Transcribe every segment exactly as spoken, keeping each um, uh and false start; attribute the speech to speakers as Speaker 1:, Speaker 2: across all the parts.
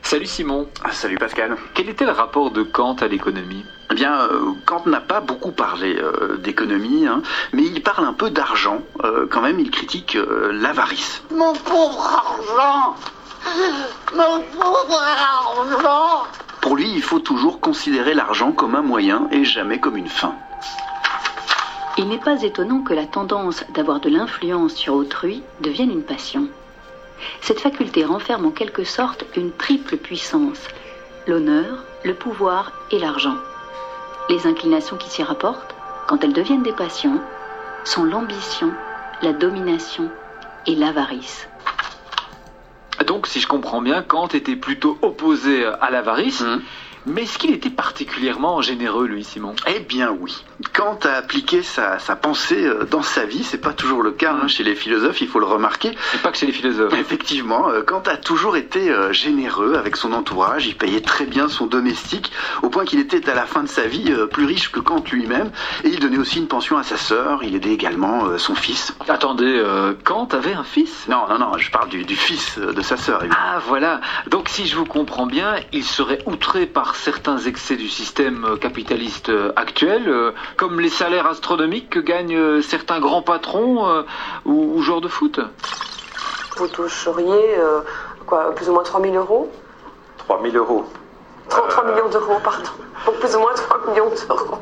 Speaker 1: Salut Simon.
Speaker 2: Ah, salut Pascal.
Speaker 1: Quel était le rapport de Kant à l'économie ?
Speaker 2: Eh bien, euh, Kant n'a pas beaucoup parlé euh, d'économie, hein, mais il parle un peu d'argent. Euh, quand même, il critique euh, l'avarice.
Speaker 3: Mon pauvre argent, mon pauvre argent.
Speaker 2: Pour lui, il faut toujours considérer l'argent comme un moyen et jamais comme une fin.
Speaker 4: Il n'est pas étonnant que la tendance d'avoir de l'influence sur autrui devienne une passion. Cette faculté renferme en quelque sorte une triple puissance, l'honneur, le pouvoir et l'argent. Les inclinations qui s'y rapportent, quand elles deviennent des passions, sont l'ambition, la domination et l'avarice.
Speaker 1: Donc, si je comprends bien, Kant était plutôt opposé à l'avarice, mmh. mais est-ce qu'il était particulièrement généreux, lui, Simon ?
Speaker 2: Eh bien oui. Kant a appliqué sa, sa pensée dans sa vie, c'est pas toujours le cas hein, chez les philosophes, il faut le remarquer.
Speaker 1: Et pas que chez les philosophes.
Speaker 2: Effectivement, Kant a toujours été généreux avec son entourage, il payait très bien son domestique, au point qu'il était à la fin de sa vie plus riche que Kant lui-même, et il donnait aussi une pension à sa sœur, il aidait également son fils.
Speaker 1: Attendez, euh, Kant avait un fils ?
Speaker 2: Non, non, non, je parle du, du fils de sa sœur. Évidemment.
Speaker 1: Ah voilà, donc si je vous comprends bien, il serait outré par certains excès du système capitaliste actuel, euh, comme les salaires astronomiques que gagnent certains grands patrons euh, ou, ou joueurs de foot.
Speaker 5: Vous toucheriez euh, quoi, plus ou moins trois mille euros ?
Speaker 2: trois mille euros.
Speaker 5: trois, trois millions d'euros, pardon. Donc plus ou moins trois millions d'euros.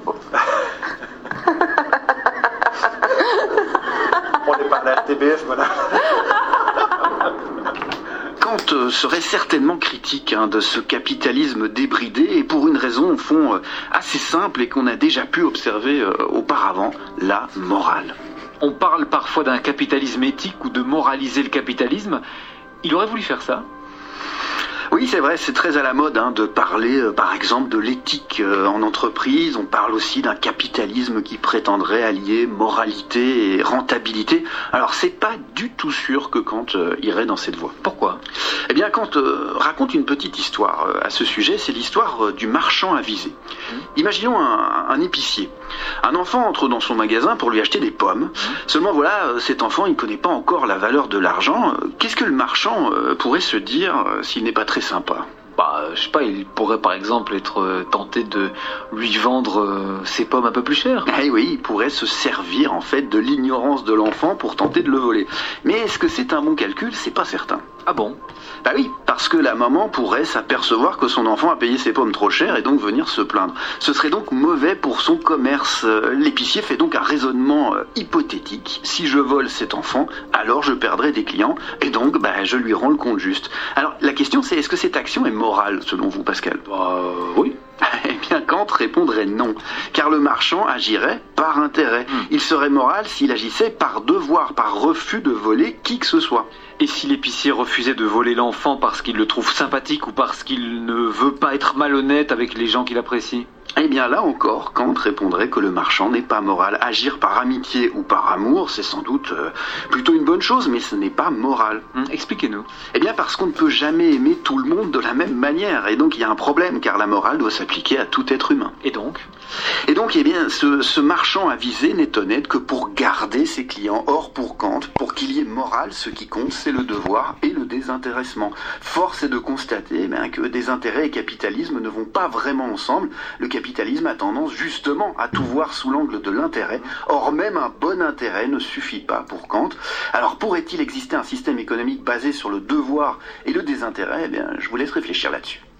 Speaker 2: On n'est pas à la R T B F, voilà. Kant serait certainement critique hein, de ce capitalisme débridé et pour une raison au fond euh, assez simple et qu'on a déjà pu observer euh, auparavant, la morale.
Speaker 1: On parle parfois d'un capitalisme éthique ou de moraliser le capitalisme. Il aurait voulu faire ça ?
Speaker 2: Oui, c'est vrai, c'est très à la mode hein, de parler, euh, par exemple, de l'éthique euh, en entreprise. On parle aussi d'un capitalisme qui prétendrait allier moralité et rentabilité. Alors, c'est pas du tout sûr que Kant euh, irait dans cette voie.
Speaker 1: Pourquoi ?
Speaker 2: Eh bien, Kant euh, raconte une petite histoire euh, à ce sujet. C'est l'histoire euh, du marchand avisé. Mmh. Imaginons un, un épicier. Un enfant entre dans son magasin pour lui acheter des pommes. Mmh. Seulement, voilà, euh, cet enfant, il ne connaît pas encore la valeur de l'argent. Qu'est-ce que le marchand euh, pourrait se dire euh, s'il n'est pas très sympa ?
Speaker 1: Bah, je sais pas, il pourrait par exemple être tenté de lui vendre euh, ses pommes un peu plus chères.
Speaker 2: Eh oui, il pourrait se servir en fait de l'ignorance de l'enfant pour tenter de le voler. Mais est-ce que c'est un bon calcul ? C'est pas certain.
Speaker 1: Ah bon ?
Speaker 2: Bah oui, parce que la maman pourrait s'apercevoir que son enfant a payé ses pommes trop chères et donc venir se plaindre. Ce serait donc mauvais pour son commerce. L'épicier fait donc un raisonnement hypothétique. Si je vole cet enfant, alors je perdrai des clients et donc bah, je lui rends le compte juste. Alors la question c'est, est-ce que cette action est morale selon vous, Pascal ?
Speaker 1: Bah euh, oui.
Speaker 2: Eh bien, Kant répondrait non, car le marchand agirait par intérêt. Mmh. Il serait moral s'il agissait par devoir, par refus de voler qui que ce soit.
Speaker 1: Et si l'épicier refusait de voler l'enfant parce qu'il le trouve sympathique ou parce qu'il ne veut pas être malhonnête avec les gens qu'il apprécie ?
Speaker 2: Eh bien là encore, Kant répondrait que le marchand n'est pas moral. Agir par amitié ou par amour, c'est sans doute euh, plutôt une bonne chose, mais ce n'est pas moral.
Speaker 1: Hum, expliquez-nous.
Speaker 2: Eh bien parce qu'on ne peut jamais aimer tout le monde de la même manière, et donc il y a un problème, car la morale doit s'appliquer à tout être humain.
Speaker 1: Et donc ?
Speaker 2: Et donc, eh bien, ce, ce marchand avisé n'est honnête que pour garder ses clients. Or, pour Kant, pour qu'il y ait morale, ce qui compte, c'est le devoir et le désintéressement. Force est de constater eh bien, que désintérêt et capitalisme ne vont pas vraiment ensemble. Le capitalisme a tendance justement à tout voir sous l'angle de l'intérêt. Or, même un bon intérêt ne suffit pas pour Kant. Alors, pourrait-il exister un système économique basé sur le devoir et le désintérêt ? Eh bien, je vous laisse réfléchir là-dessus.